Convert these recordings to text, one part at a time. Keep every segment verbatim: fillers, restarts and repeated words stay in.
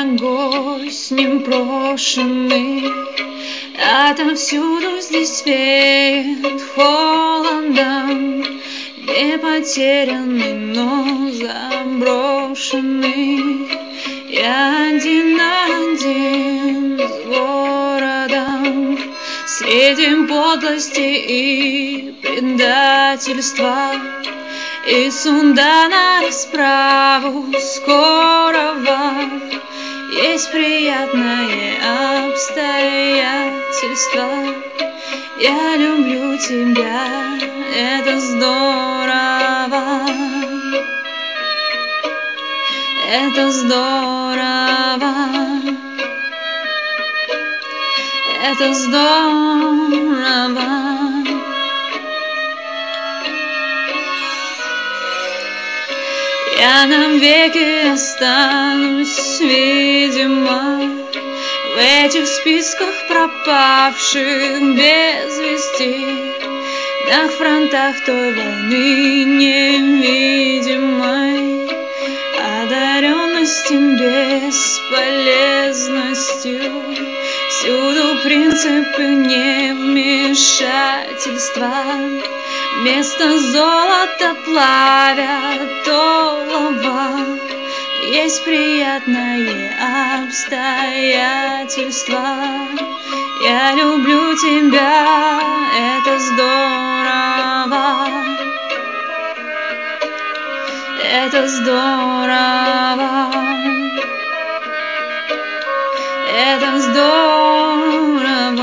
гость непрошенный, отовсюду здесь веет холодом, не потерянный, но заброшенный. Я один-один с городом, среди подлости и предательства, и суда на расправу скорого. Есть приятное обстоятельство. Я люблю тебя, это здорово. Это здорово. Это здорово. Я навеки останусь, видимо, в этих списках пропавших без вести, на фронтах той войны невидимой, одаренности бесполезностью. Всюду принципы невмешательства, вместо золота плавят олово. Есть приятное обстоятельство. Я люблю тебя, это здорово. Это здорово. Это здорово.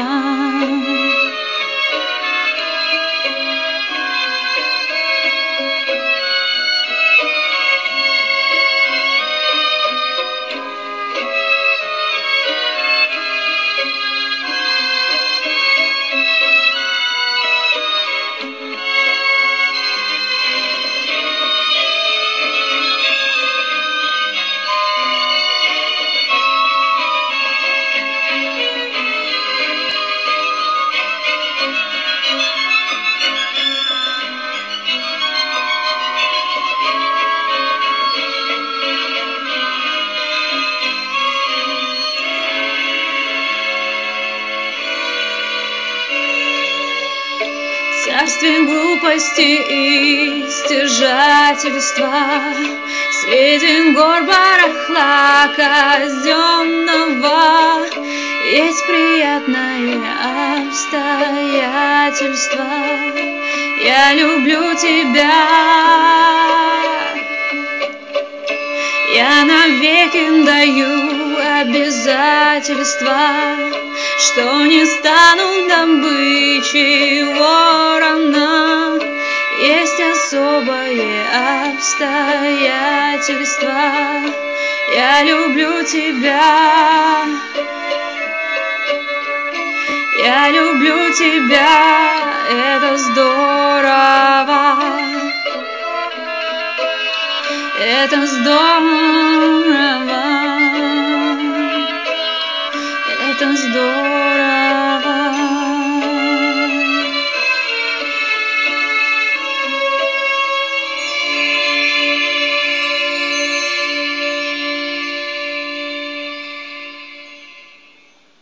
Царствие глупости и стяжательства, среди гор барахла казенного, есть приятное обстоятельство. Я люблю тебя. Я навеки даю обязательства, что не стану добычей ворона. Есть особое обстоятельство. Я люблю тебя. Я люблю тебя, это здорово. Это здорово. Это здорово.